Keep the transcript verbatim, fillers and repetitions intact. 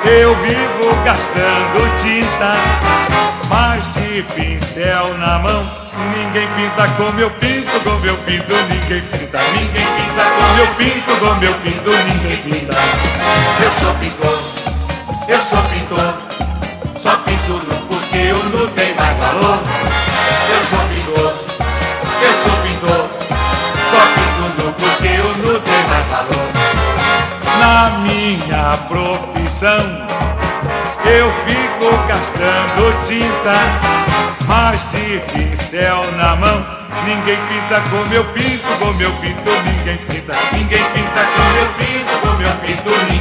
Eu vivo gastando tinta, mas de pincel na mão. Ninguém pinta como eu pinto, como eu pinto, ninguém pinta. Ninguém pinta como eu pinto, como eu pinto, ninguém pinta. Eu sou pintor, eu sou pintor, só pinto nu porque o nu tem mais valor. Eu sou pintor, eu sou pintor, só pinto nu porque o nu tem mais valor. Na minha profissão eu fico gastando tinta, mas de pincel na mão. Ninguém pinta como eu pinto, como eu pinto, ninguém pinta. Ninguém pinta como eu pinto, como eu pinto, ninguém